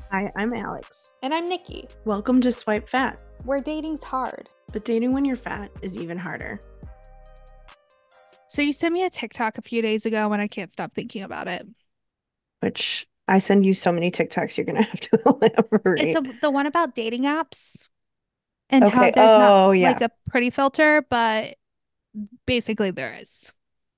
Hi, I'm Alex. And I'm Nikki. Welcome to Swipe Fat, Where dating's hard. but dating when you're fat is even harder. So you sent me a TikTok a few days ago and I can't stop thinking about it. Which I send you so many TikToks, you're gonna have to It's elaborate. the one about dating apps and how Okay. there's not Oh, like yeah. a pretty filter, but basically there is.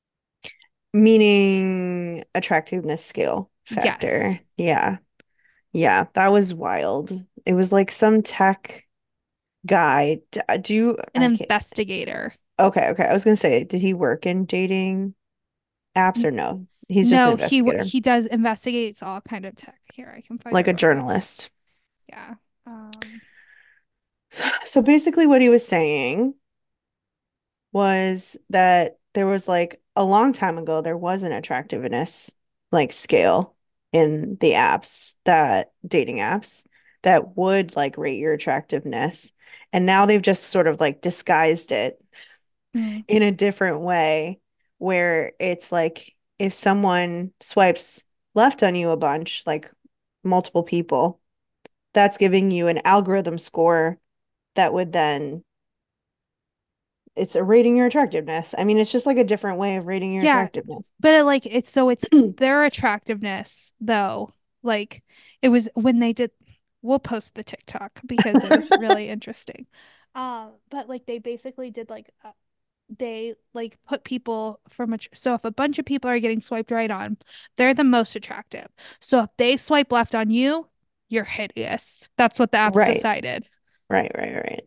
Meaning attractiveness scale Yes. factor. Yeah. Yeah. That was wild. It was like some tech guy. Do you, An I can't. investigator. Okay. Okay. I was gonna say, did he work in dating apps N- or no? He's just an No, investigator, he does investigates all kind of tech. Here, I can find like it a real quick. journalist. Yeah. So basically, what he was saying was that there was like a long time ago, there was an attractiveness like scale in the apps that dating apps that would like rate your attractiveness. And now they've just sort of like disguised it Mm. in a different way where it's like if someone swipes left on you a bunch, like multiple people, that's giving you an algorithm score that would then it's a rating your attractiveness. I mean, it's just like a different way of rating your Yeah, attractiveness. but it's their attractiveness though. Like it was when they did we'll post the TikTok because it was really interesting. But like they basically did they like put people from so if a bunch of people are getting swiped right on, they're the most attractive. So if they swipe left on you, you're hideous. That's what the apps Right, decided. right.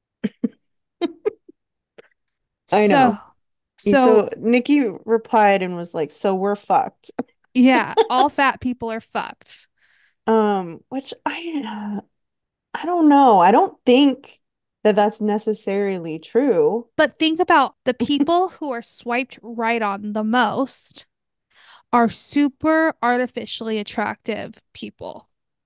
I So know. so So Nikki replied and was like, "So we're fucked." yeah, all fat people are fucked. Which I don't know. I don't think that that's necessarily true. But think about the people who are swiped right on the most are super artificially attractive people.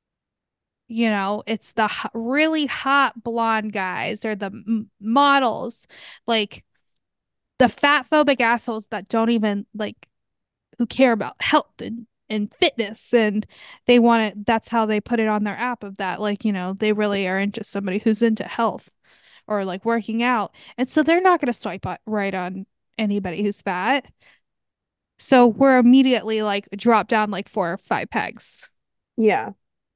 It's the really hot blonde guys or the models, like the fat phobic assholes that don't even like who care about health and fitness and they want it. That's how they put it on their app of that, like, they really are into somebody who's into health or like working out. And so they're not going to right on anybody who's fat. So we're immediately like drop down like 4 or 5 pegs. Yeah,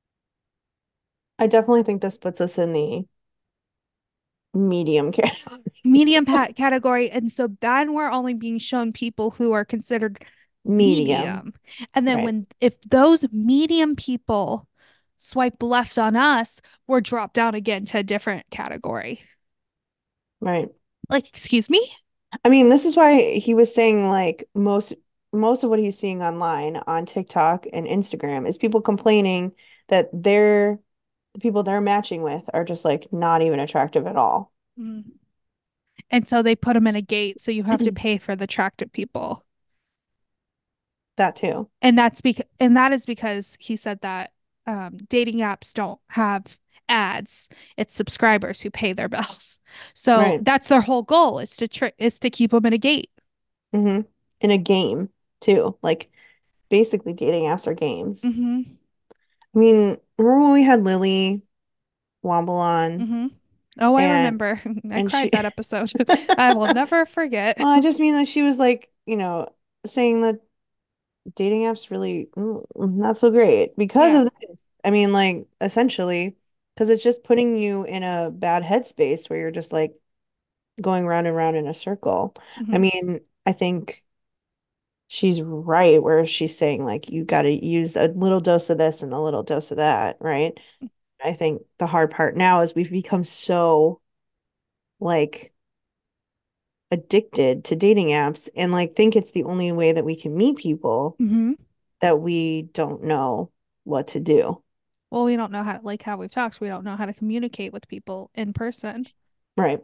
I definitely think this puts us in the medium category. Medium pat category. And so then we're only being shown people who are considered Medium, medium. And then right, if those medium people swipe left on us, we're dropped down again to a different category. right. Like, excuse me? I mean, this is why he was saying like most of what he's seeing online on TikTok and Instagram is people complaining that the people they're matching with are just like not even attractive at all. Mm. And so they put them in a gate, so you have to pay for the attractive people. That too. And that is because he said that dating apps don't have ads. It's subscribers who pay their bills. So Right. that's their whole goal is to keep them in a gate. Hmm. In a game too. Like basically dating apps are games. Mm-hmm. I mean, remember when we had Lily Womble on Mm-hmm. Oh, I and remember. I and cried she that episode. I will never well, forget. I just mean that she was like, saying that dating apps really not so great because Yeah. of this. I mean, like essentially, because it's just putting you in a bad headspace where you're just like going round and round in a circle. I Mm-hmm. mean, I think she's right where she's saying like you got to use a little dose of this and a little dose of that, right? I think the hard part now is we've become so like addicted to dating apps and like think it's the only way that we can meet people Mm-hmm. that we don't know what to do. Well, we don't know how, like how we've talked, we don't know how to communicate with people in person. Right.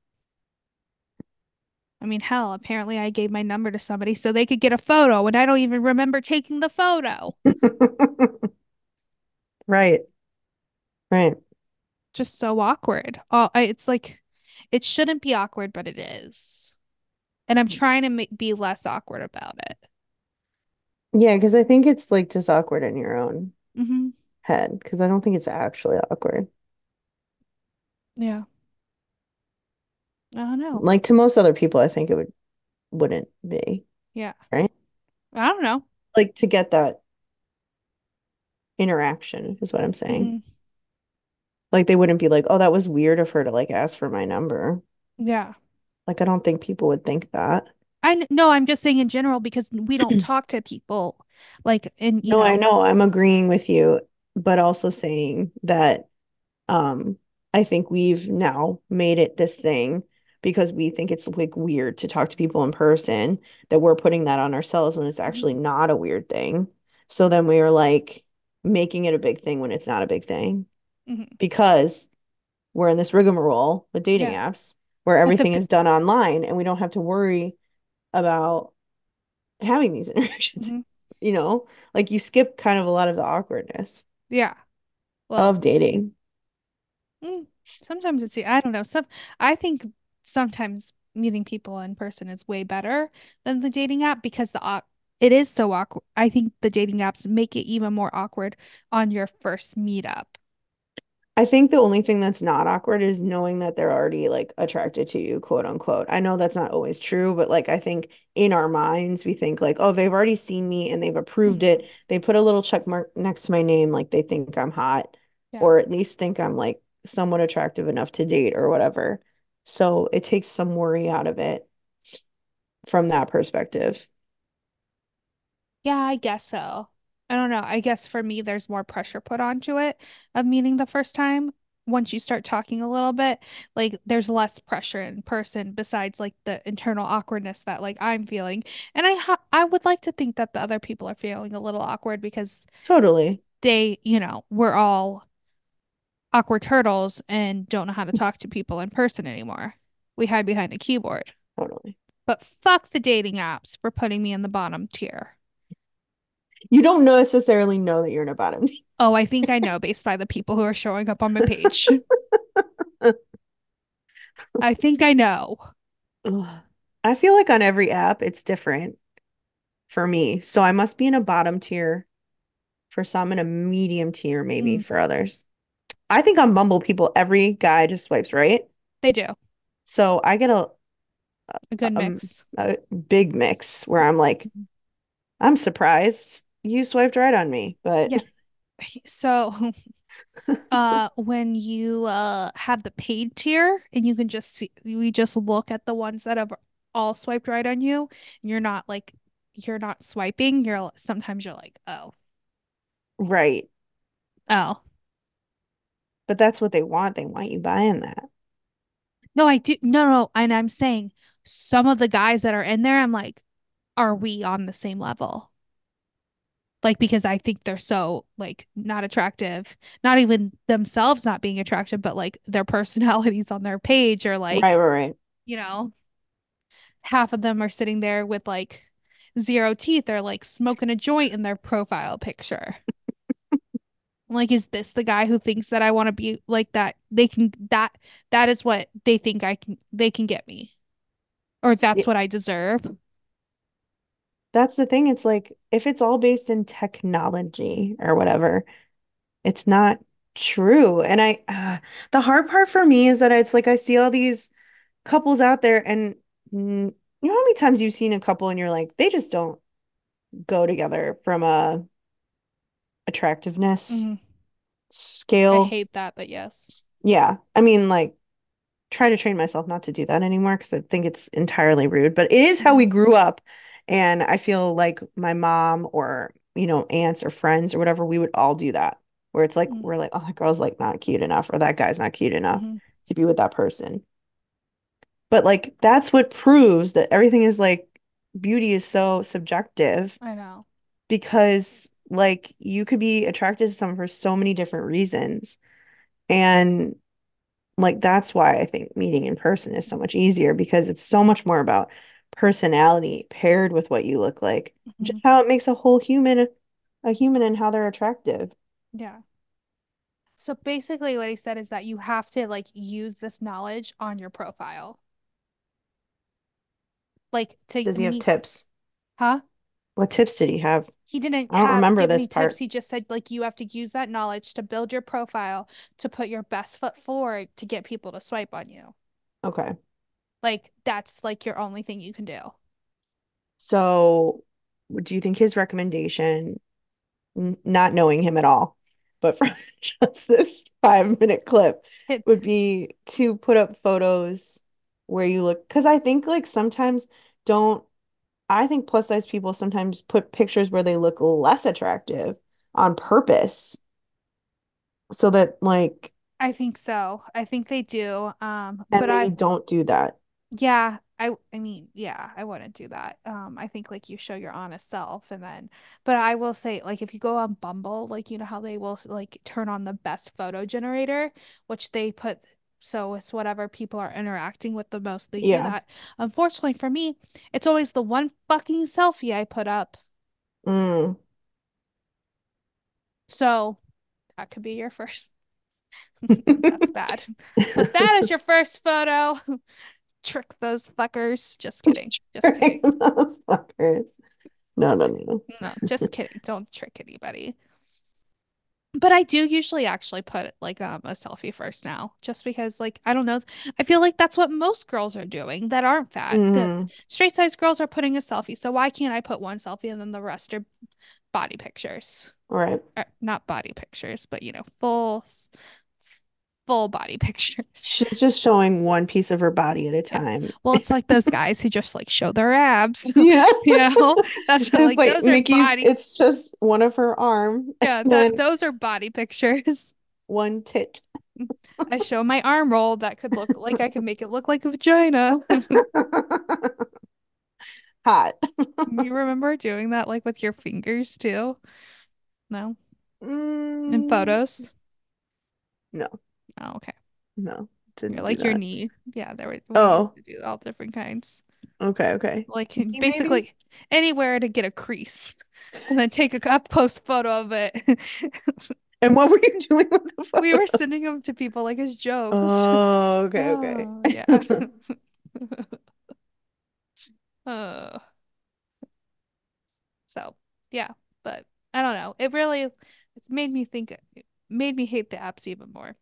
I mean, hell, apparently I gave my number to somebody so they could get a photo, and I don't even remember taking the photo. Right. Right. Just so awkward. It's like, it shouldn't be awkward, but it is. And I'm trying to be less awkward about it. Yeah, because I think it's like just awkward on your own. Hmm. head because I don't think it's actually awkward. Yeah. I don't know. Like to most other people, I think it wouldn't be, Yeah. right? I don't know. Like to get that interaction is what I'm saying. Hmm. Like they wouldn't be like, "Oh, that was weird of her to like ask for my number." Yeah. Like I don't think people would think that. No, I'm just saying in general because we don't talk to people like in, No, I know. I'm agreeing with you, but also saying that Um, I think we've now made it this thing because we think it's like weird to talk to people in person, that we're putting that on ourselves when it's actually Mhm. not a weird thing. So then we are like making it a big thing when it's not a big thing Mhm. because we're in this rigmarole with dating Yeah. apps where But everything is done online and we don't have to worry about having these interactions. mhm. Like you skip kind of a lot of the awkwardness Yeah. Well, of dating. mm, sometimes I don't know. I think sometimes meeting people in person is way better than the dating app because it is so awkward. I think the dating apps make it even more awkward on your first meetup. I think the only thing that's not awkward is knowing that they're already like attracted to you, quote unquote. I know that's not always true, but like I think in our minds we think like, oh, they've already seen me and they've approved Mhm. it. They put a little check mark next to my name, like they think I'm hot, Yeah. or at least think I'm like somewhat attractive enough to date or whatever. So it takes some worry out of it from that perspective. Yeah, I guess so. I don't know. I guess for me, there's more pressure put onto it of meeting the first time. Once you start talking a little bit, like there's less pressure in person besides like the internal awkwardness that like I'm feeling. And I would like to think that the other people are feeling a little awkward because Totally, we're all awkward turtles and don't know how to talk to people in person anymore. We hide behind a keyboard. totally. But fuck the dating apps for putting me in the bottom tier. You don't necessarily know that you're in a bottom. Oh, I think I know based by the people who are showing up on my page. I think I know. Ugh. I feel like on every app it's different for me. So I must be in a bottom tier for some and a medium tier maybe Mm, for others. I think on Bumble people, every guy just swipes right. they do. So I get A good a, mix. a big mix where I'm like, Mhm. I'm surprised you swiped right on me, but Yeah. So, when you have the paid tier and you can just see we just look at the ones that have all swiped right on you, and you're not swiping, sometimes you're like, "Oh, right. oh." But that's what they want. They want you buying that. No, I do. No, no, and I'm saying some of the guys that are in there, I'm like, "Are we on the same level?" Like because I think they're so like not attractive, not even themselves not being attractive, but like their personalities on their page are Right, like, right, right. you know, half of them are sitting there with like zero teeth or like smoking a joint in their profile picture. I'm like, is this the guy who thinks that I want to be like that? That is what they can get me. Or Yeah, that's what I deserve. that's the thing. It's like if it's all based in technology or whatever, it's not true. And the hard part for me is that it's like I see all these couples out there and you know how many times you've seen a couple and you're like, they just don't go together from a attractiveness Mhm. I scale. hate that, but yes. Yeah. I mean, like, try to train myself not to do that anymore because I think it's entirely rude, but it is how we Mhm. grew up. And I feel like my mom or, aunts or friends or whatever, we would all do that. Where it's like, Mhm. we're like, oh, that girl's like not cute enough, or that guy's not cute enough Mhm. to be with that person. But like, that's what proves that everything is like, beauty is so subjective I know. because like you could be attracted to someone for so many different reasons. And like that's why I think meeting in person is so much easier because it's so much more about personality paired with what you look like. Just Mhm. how it makes a human and how they're attractive. Yeah. So basically what he said is that you have to like use this knowledge on your profile. Like to Does he have me, tips? huh? What tips did he have? He didn't I don't have remember give this me tips. part. He just said like you have to use that knowledge to build your profile to put your best foot forward to get people to swipe on you. Okay. Like that's like your only thing you can do. So, do you think his recommendation, not knowing him at all, but from just this 5 minute clip, It, would be to put up photos where you look? Because I think like sometimes don't, I think plus size people sometimes put pictures where they look less attractive on purpose so that like, I think so. I think they do. and But they don't do that. yeah, I mean, yeah, I wouldn't do that. I think like you show your honest self and then but I will say like if you go on Bumble, like you know how they will like turn on the best photo generator, which they put so it's whatever people are interacting with the most, they do Yeah. that. Unfortunately for me, it's always the one fucking selfie I put up. Mm. So that could be your first. That's bad. Put that as your first photo. Trick those fuckers. Just kidding. Just kidding. Those fuckers. No, no, no. No, just kidding. Don't trick anybody. But I do usually actually put like a selfie first now, just because like I don't know, I feel like that's what most girls are doing that aren't fat. The Hmm. straight size girls are putting a selfie, so why can't I put one selfie and then the rest are body pictures? Right. Or, not body pictures, but you know, full body pictures. She's just showing one piece of her body at a Yeah. time. Well, it's like those guys who just like show their abs. Yeah. You know, that's It's like like those are Mickey's, body. it's just one of her arm Yeah, and then that those are body pictures. one tit. I show my arm roll that could look like I can make it look like a vagina. Hot. You remember doing that like with your fingers too? No? In Mm, photos? no, Oh, okay. no, You're didn't do like your that. knee. Yeah, we used Oh, to do all different kinds. okay, okay. Like Maybe? basically anywhere to get a crease. And then take a up close photo of it. And what were you doing with the We were photo? sending them to people like as jokes. Oh, okay, okay. Oh, yeah. Oh. So, yeah, but I don't know. It's made me think, it made me hate the apps even more,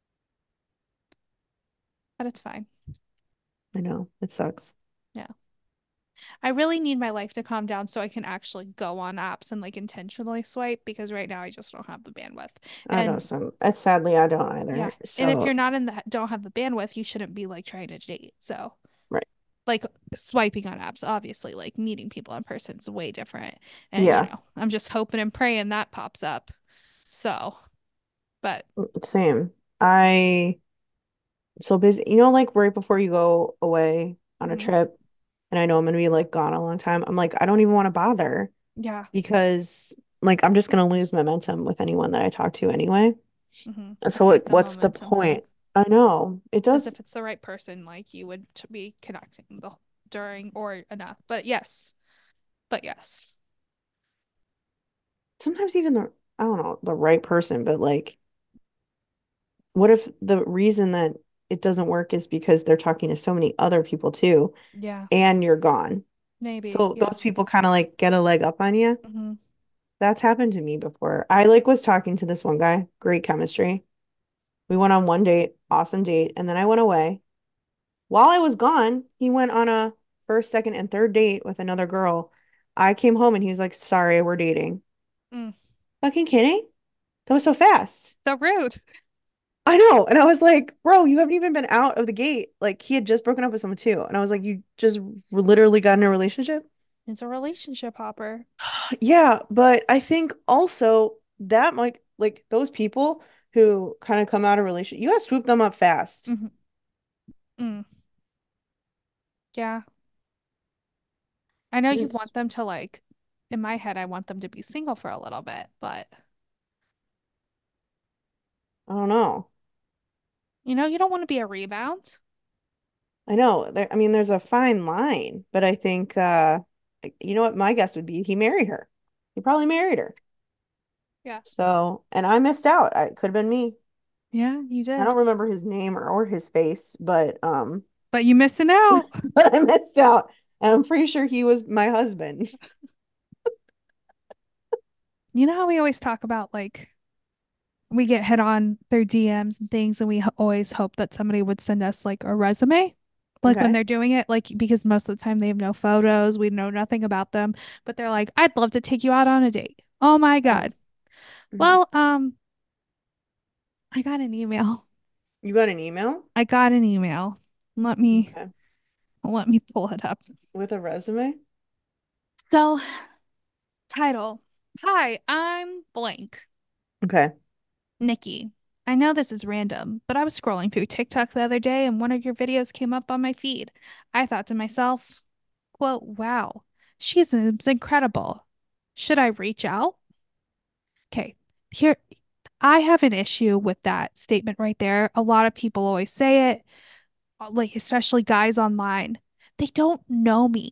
but it's fine. I know, it sucks. Yeah. I really need my life to calm down so I can actually go on apps and like intentionally swipe because right now I just don't have the bandwidth. I know And some, sadly, I don't yeah, either. and if So, you're not in the don't have the bandwidth, you shouldn't be like trying to date. So, right. like swiping on apps, obviously, like meeting people in person is way different. And you Yeah, know, I'm just hoping and praying that pops up. So, but same. I, so busy, like right before you go away on a mhm. trip, and I know I'm gonna be like gone a long time, I'm like, I don't even want to bother Yeah. because like I'm just gonna lose momentum with anyone that I talk to anyway. And I so hate the what's the momentum thing. point? I know it Because does. if it's the right person, like you would be connecting the during or enough. But yes, Sometimes even I don't know, the right person, but like, what if the reason that it doesn't work is because they're talking to so many other people too, yeah, and you're gone? maybe, So yeah. those people kind of like get a leg up on you. Hmm. That's happened to me before. I like was talking to this one guy, great chemistry. We went on one date, awesome date, and then I went away. While I was gone, he went on a first, second, and third date with another girl. I came home and he was like, "Sorry, we're dating." Mm. Fucking kidding? That was so fast. So rude. I know. And I was like, "Bro, you haven't even been out of the gate." Like he had just broken up with someone too. And I was like, "You just literally got in a relationship?" It's a relationship hopper. Yeah, but I think also that like those people who kind of come out of relationship, you gotta swoop them up fast. Hmm. Mm. Yeah, I know you It's, want them to like. In my head, I want them to be single for a little bit, but I don't know. you know, you don't want to be a rebound. I know. I mean, there's a fine line, but I think you know what my guess would be? He married her. He probably married her. Yeah. So, and I missed out. I could have been me. Yeah, you I did. don't remember his name or his face, but But you missing out. but I missed out. And I'm pretty sure he was my husband. You know how we always talk about like we get hit on through DMs and things, and we always hope that somebody would send us like a resume, like when Okay. they're doing it, like because most of the time they have no photos, we know nothing about them, but they're like, "I'd love to take you out on a date." Oh my Mhm. God. Mhm. Well, I got an email. You got an email? I got an email. Let me Okay. let me pull it up. With a resume? So, title. Hi, I'm blank. Okay. Nikki. I know this is random, but I was scrolling through TikTok the other day and one of your videos came up on my feed. I thought to myself, quote, wow, she seems incredible. Should I reach out? Okay, here, I have an issue with that statement right there. A lot of people always say it, like, especially guys online. They don't know me.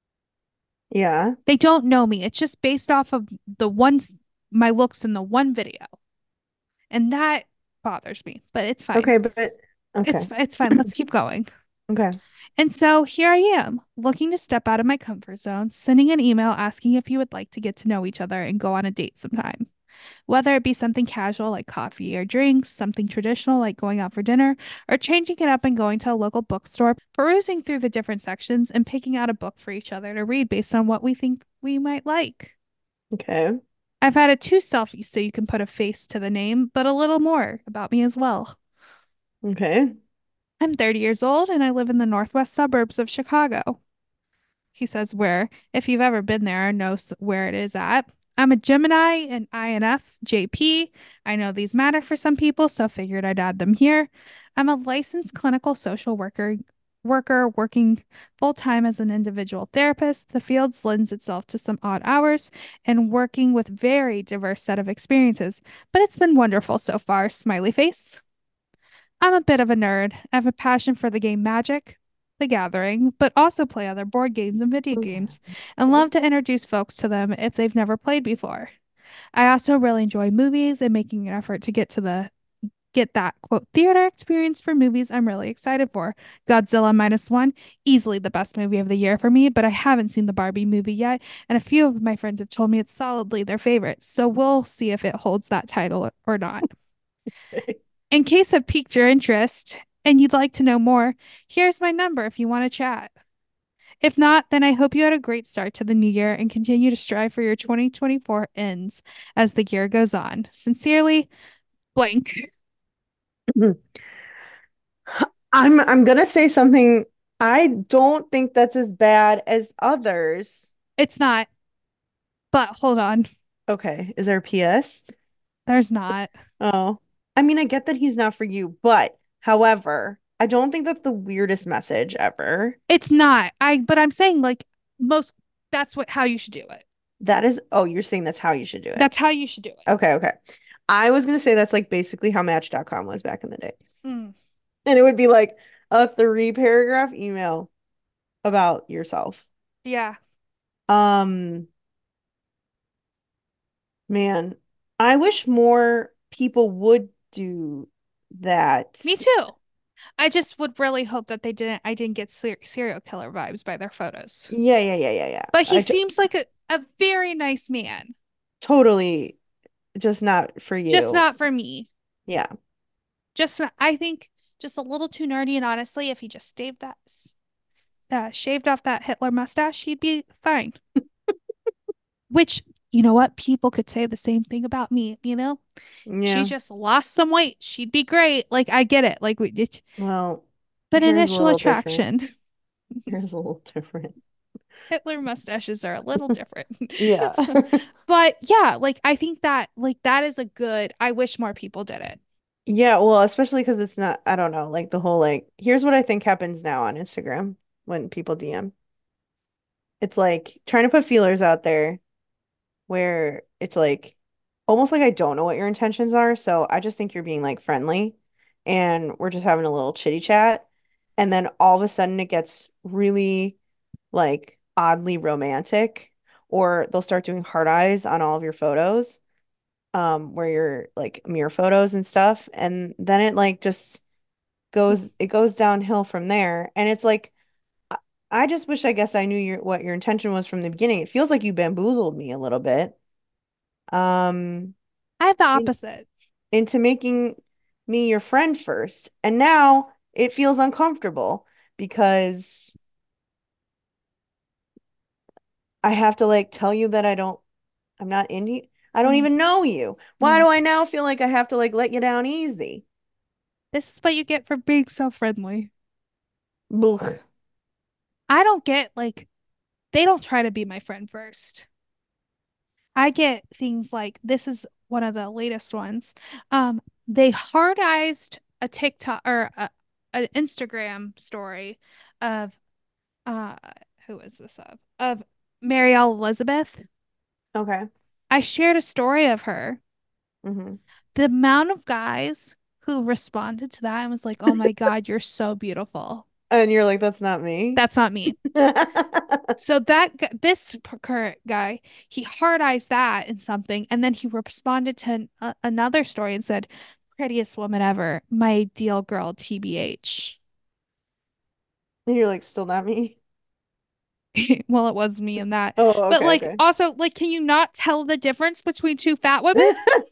Yeah. They don't know me. It's just based off of the one, my looks in the one video. And that bothers me, but it's fine. Okay, but okay. It's fine. Let's keep going. Okay. And so here I am, looking to step out of my comfort zone, sending an email asking if you would like to get to know each other and go on a date sometime. Whether it be something casual like coffee or drinks, something traditional like going out for dinner, or changing it up and going to a local bookstore, perusing through the different sections and picking out a book for each other to read based on what we think we might like. Okay. I've added two selfies so you can put a face to the name, but a little more about me as well. Okay. I'm 30 years old and I live in the northwest suburbs of Chicago. He says where, if you've ever been there, know where it is at. I'm a Gemini and INFJP. I know these matter for some people, so figured I'd add them here. I'm a licensed clinical social worker working full time as an individual therapist. The field lends itself to some odd hours and working with very diverse set of experiences, but it's been wonderful so far. Smiley face. I'm a bit of a nerd. I have a passion for the game Magic, The Gathering, but also play other board games and video games, and Okay. love to introduce folks to them if they've never played before. I also really enjoy movies and making an effort to get that quote theater experience for movies I'm really excited for. Godzilla minus one, easily the best movie of the year for me, but I haven't seen the Barbie movie yet, and a few of my friends have told me it's solidly their favorite, so we'll see if it holds that title or not. In case I've piqued your interest and you'd like to know more, here's my number if you want to chat. If not, then I hope you had a great start to the new year and continue to strive for your 2024 ends as the year goes on. Sincerely, blank. I'm gonna say something. I don't think that's as bad as others. It's not, but hold on. Okay. Is there a PS? There's not. Oh. I mean, I get that he's not for you, but however, I don't think that's the weirdest message ever. It's not. But I'm saying like most that's what how you should do it. That is, oh, you're saying that's how you should do it. That's how you should do it. Okay, okay. I was gonna say that's like basically how Match.com was back in the day. Mm, And it would be like a 3 paragraph email about yourself. yeah. Um, Man, I wish more people would do that. Me too. I just would really hope that I didn't get serial killer vibes by their photos. Yeah, yeah, yeah, yeah, yeah. But he seems like a very nice man. Totally just not for Just you. not for me. Yeah. I think just a little too nerdy. And honestly, if he just shaved off that Hitler mustache, he'd be fine. Which, you know what? People could say the same thing about me, you know? She Yeah. just lost some weight. She'd be great. Like, I get it. Well, But here's a initial little different. attraction. Here's a little different. Hitler mustaches are a little different. Yeah. But yeah, like I think that that is a good I wish more people did it. Yeah, well, especially because it's not, I don't know, like the whole like, here's what I think happens now on Instagram when people DM. It's like trying to put feelers out there where it's like almost like I don't know what your intentions are. So I just think you're being like friendly and we're just having a little chitty chat. And then all of a sudden it gets really like oddly romantic, or they'll start doing heart eyes on all of your photos, where you're like mirror photos and stuff. And then it like just it goes downhill from there. And it's like, I just wish I guess I knew what your intention was from the beginning. It feels like you bamboozled me a little bit. um I have the in, opposite. into making me your friend first. And now it feels uncomfortable because I have to like tell you that I'm not in you. I don't Mm, even know you. Why yeah. do I now feel like I have to like let you down easy? This is what you get for being so friendly. Blech. I don't get like they don't try to be my friend first. I get things like this is one of the latest ones. They hard-eyed a TikTok or an Instagram story of uh who is this of? Of Marielle Elizabeth. Okay. I shared a story of her. Hmm. The amount of guys who responded to that and was like, "Oh my God, you're so beautiful." And you're like, that's not me. That's not me. So this current guy, he hard eyes that in something, and then he responded to another story and said, "Prettiest woman ever, my ideal girl, TBH." And you're like, still not me. Well, it was me and that, Oh, but okay, like okay. also like, can you not tell the difference between two fat women?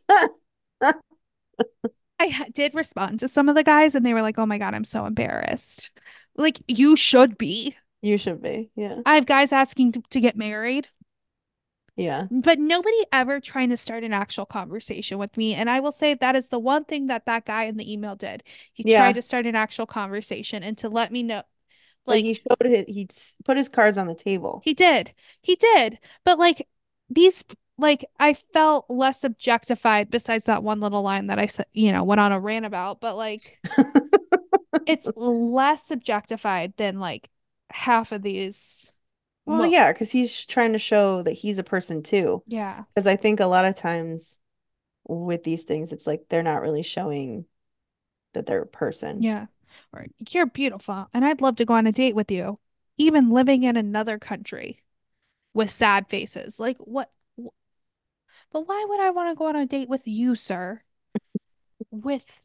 Did respond to some of the guys, and they were like, "Oh my God, I'm so embarrassed." Like you should be. You should be. Yeah. I have guys asking to get married. Yeah. But nobody ever trying to start an actual conversation with me. And I will say that is the one thing that that guy in the email did. He tried Yeah. to start an actual conversation and to let me know, Like like, he put his cards on the table. he did. He did. But like, these, like, I felt less objectified besides that one little line that I said, went on a rant about. But like, it's less objectified than like half of these. Well, Mo yeah, because he's trying to show that he's a person too. yeah. Because I think a lot of times with these things, it's like they're not really showing that they're a person. Yeah. Or you're beautiful and I'd love to go on a date with you, even living in another country with sad faces. Like what? But why would I want to go on a date with you, sir? With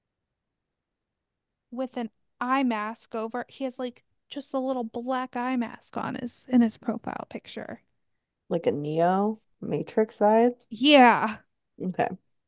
an eye mask over. He has like just a little black eye mask on his in his profile picture. Like a Neo Matrix vibe. Yeah. Okay.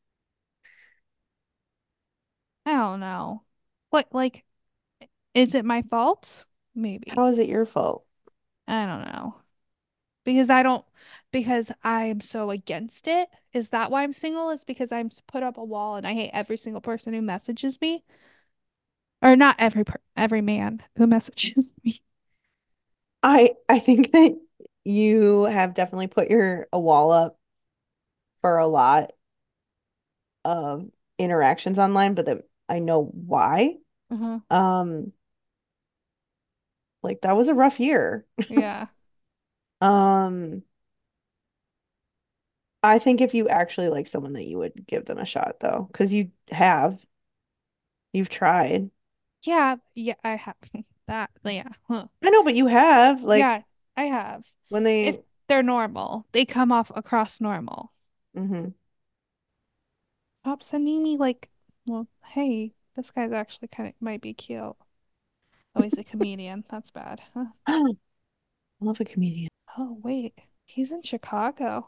I don't know. What like is it my fault? Maybe. How is it your fault? I don't know. Because I don't, because I'm so against it. Is that why I'm single? Is because I'm put up a wall and I hate every single person who messages me, or not every man who messages me. I think that you have definitely put your a wall up for a lot of interactions online, but that I know why. Uh-huh. Um, like that was a rough year. Yeah. Um, I think if you actually like someone that you would give them a shot though, because you've tried. Yeah. Yeah. I have that. Yeah. Huh. I know, but you have like Yeah. I have. when If they, they're normal, they come off across normal. hmm. Stop sending me like, well, hey, this guy's actually kind of might be cute. Oh, he's a comedian. That's bad. Huh. I love a comedian. Oh, wait. He's in Chicago.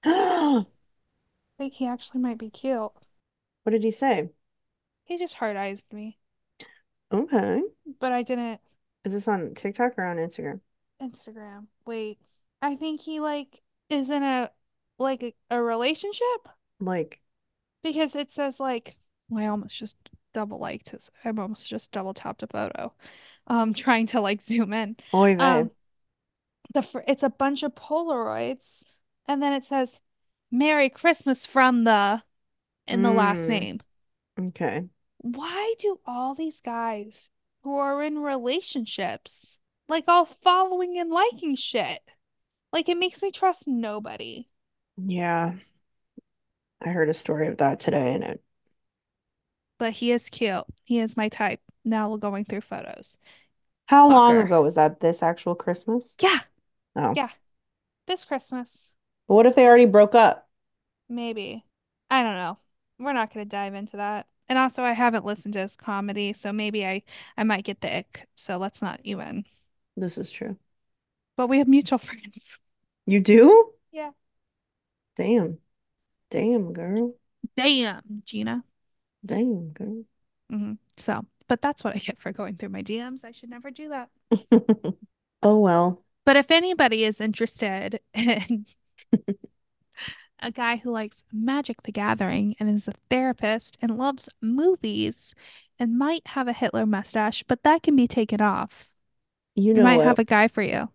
Think he actually might be cute. What did he say? He just hard-eyed me, Okay. but I didn't Is this on TikTok or on Instagram? Instagram. Wait, I think he like is in a like a relationship Like, because it says like well, I almost just double liked his. I almost just double tapped a photo. Trying to like zoom in. oy vey. Um, it's a bunch of Polaroids, and then it says "Merry Christmas" from the in the last Mm, name. okay. Why do all these guys who are in relationships like all following and liking shit? Like it makes me trust nobody. Yeah, I heard a story of that today and it, But he is cute. He is my type. Now we're going through photos. how long Fucker. ago was that this actual Christmas? Yeah, Oh. yeah. This Christmas, But what if they already broke up? maybe. I don't know. We're not gonna dive into that. And also I haven't listened to his comedy, so maybe I might get the ick. So let's not even. This is true. But we have mutual friends. You do? Yeah. Damn. Damn, girl. Damn, Gina. Damn, girl. So, but that's what I get for going through my DMs. I should never do that. Oh well. But if anybody is interested in a guy who likes Magic the Gathering and is a therapist and loves movies and might have a Hitler mustache, but that can be taken off, You I know might have what? a guy for you.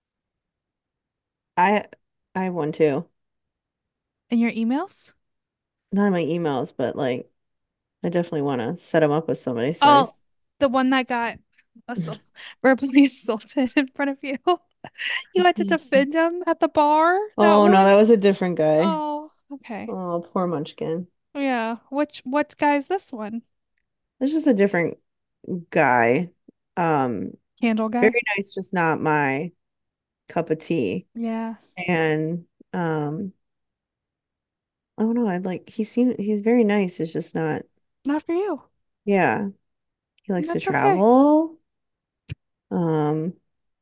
I I have one too. In your emails? Not in my emails, but like I definitely want to set him up with somebody so Oh, he's the one that got assault verbally assaulted in front of you. You had to defend him at the bar? That Oh no, one? that was a different guy. Oh, okay. Oh, poor Munchkin. Yeah. What guy is this one? It's just a different guy. Candle guy? Very nice, just not my cup of tea. Yeah. And oh no, I like he's very nice. It's just not, Not for you. yeah. He likes to That's okay. travel. Um,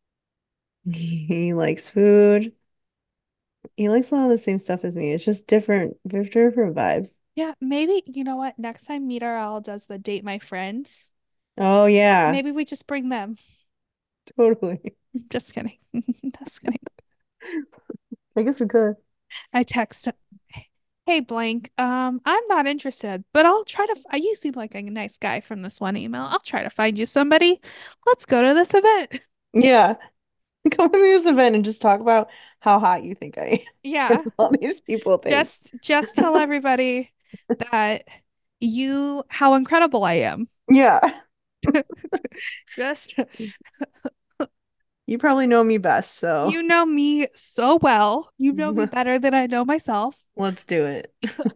he likes food. He likes a lot of the same stuff as me. It's just different vibes. Yeah, maybe, you know what? Next time Meet RL does the date my friends, Oh yeah, maybe we just bring them. totally. Just kidding. Just kidding. I guess we could. I text, hey blank, I'm not interested, but I'll try to you seem like a nice guy from this one email. I'll try to find you somebody. Let's go to this event. Yeah. Come with me to this event and just talk about how hot you think I am. Yeah. All these people think. Just tell everybody that you how incredible I am. Yeah. Just You probably know me best, so you know me so well. You know me better than I know myself. let's do it.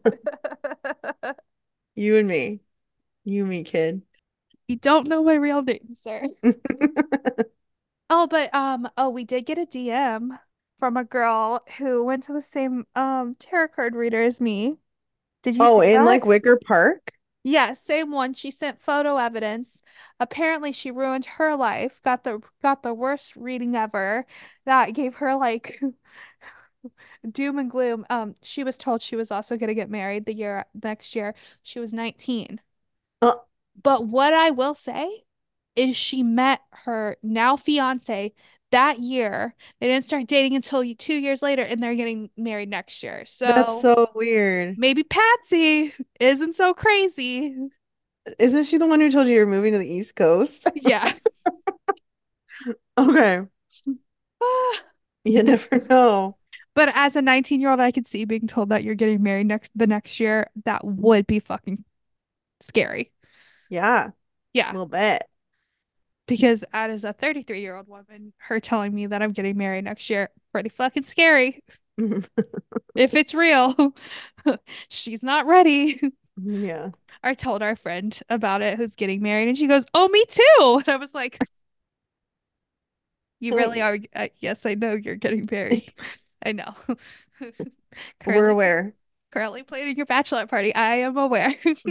You and me. You and me, kid. You don't know my real name, sir. Oh, but we did get a DM from a girl who went to the same tarot card reader as me. Did you Oh, see in that? like Wicker Park? Yeah, same one. She sent photo evidence. Apparently, she ruined her life, got the worst reading ever. That gave her like doom and gloom. She was told she was also gonna get married the year next year. She was 19. Uh, But what I will say is she met her now fiance that year. They didn't start dating until 2 years later, and they're getting married next year. that's So so weird. maybe Patsy isn't so crazy. Isn't she the one who told you you're moving to the East Coast? Yeah. Okay. You never know. But as a 19-year-old, I could see being told that you're getting married the next year. That would be fucking scary. Yeah, a Yeah. little bit. Because as a 33-year-old woman, her telling me that I'm getting married next year, pretty fucking scary. If it's real, she's not ready. Yeah. I told our friend about it who's getting married, and she goes, "Oh, me too." And I was like, "You really Like, are? Yes, I know you're getting married. I know." we're Currently, aware. currently planning your bachelorette party. I am aware.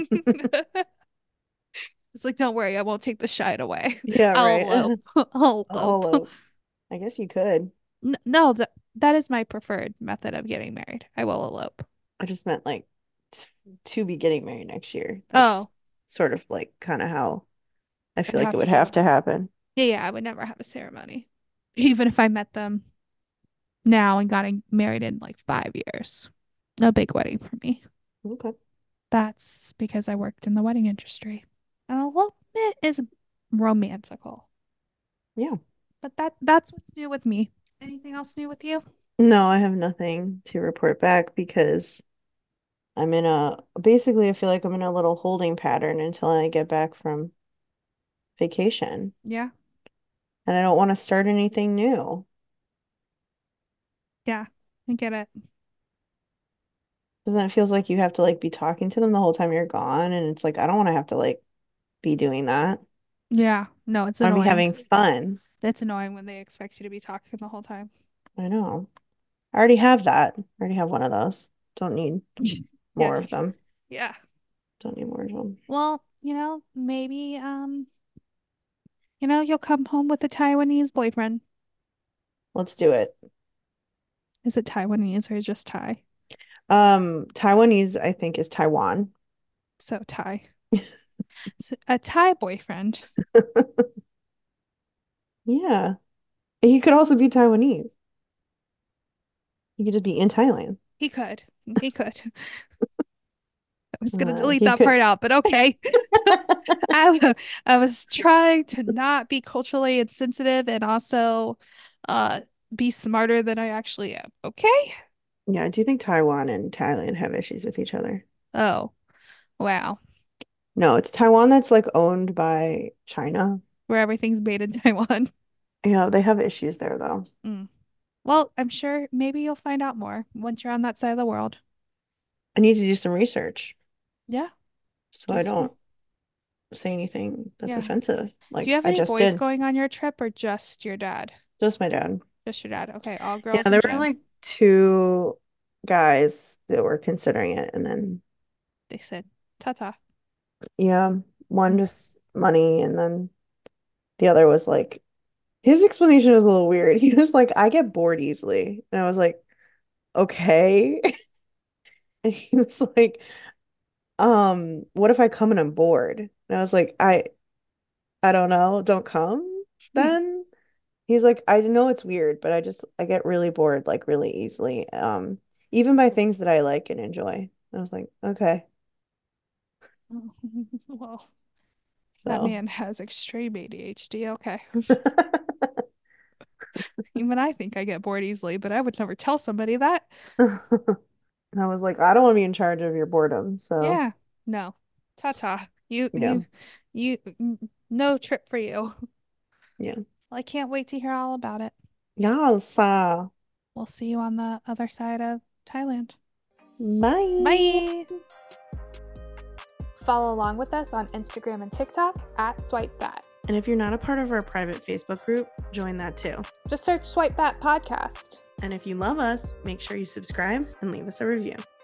It's like, don't worry, I won't take the shine away. Yeah, I'll right. elope. I'll elope. Although, I guess you could. No, that is my preferred method of getting married. I will elope. I just meant like t to be getting married next year. That's Oh, sort of like kind of how I I'd feel like have it to would do. have to happen. Yeah, yeah, I would never have a ceremony. Even if I met them now and got married in like 5 years. No big wedding for me. Okay. That's because I worked in the wedding industry. And elopement is romantical. Yeah. But that's what's new with me. Anything else new with you? No, I have nothing to report back because I'm in a basically I feel like I'm in a little holding pattern until I get back from vacation. Yeah. And I don't want to start anything new. Yeah. I get it. Because then it feels like you have to like be talking to them the whole time you're gone. And it's like I don't want to have to like be doing that. Yeah. No, it's I want to be annoying. having fun. That's annoying when they expect you to be talking the whole time. I know. I already have that. I already have one of those. Don't need Yeah. more of them. Yeah. Don't need more of them. Well, maybe you'll come home with a Taiwanese boyfriend. Let's do it. Is it Taiwanese or just Thai? Taiwanese, I think, is Taiwan. So Thai. A Thai boyfriend. Yeah. He could also be Taiwanese. He could just be in Thailand. He could. He could. I was gonna delete He that could. part out, but okay. I was trying to not be culturally insensitive and also uh be smarter than I actually am. Okay? Yeah, do you think Taiwan and Thailand have issues with each other? Oh, wow. No, it's Taiwan that's like owned by China. Where everything's made in Taiwan. Yeah, they have issues there though. Mm. Well, I'm sure maybe you'll find out more once you're on that side of the world. I need to do some research Yeah, so do I some. don't say anything that's Yeah. offensive. Do you Like have I any just boys did. going on your trip or just your dad? Just my dad. Just your dad. Okay, all Yeah, girls there and were Jen. like two guys that were considering it, and then They said, ta-ta. yeah, one Mm. just money, and then the other was like his explanation was a little weird. He was like, I get bored easily. And I was like, okay. And he was like, what if I come and I'm bored? And I was like, I don't know, don't come then. He's like, I know it's weird, but I get really bored like really easily. Even by things that I like and enjoy. I was like, okay. Well, that So man has extreme ADHD. Okay. Even I think I get bored easily, but I would never tell somebody that. I was like, I don't want to be in charge of your boredom. So Yeah. No. Ta-ta. yeah. No trip for you. Yeah. Well, I can't wait to hear all about it. Yes. We'll see you on the other side of Thailand. Bye. Bye. Follow along with us on Instagram and TikTok at Swipe Bat. And if you're not a part of our private Facebook group, join that too. Just search Swipe Bat Podcast. And if you love us, make sure you subscribe and leave us a review.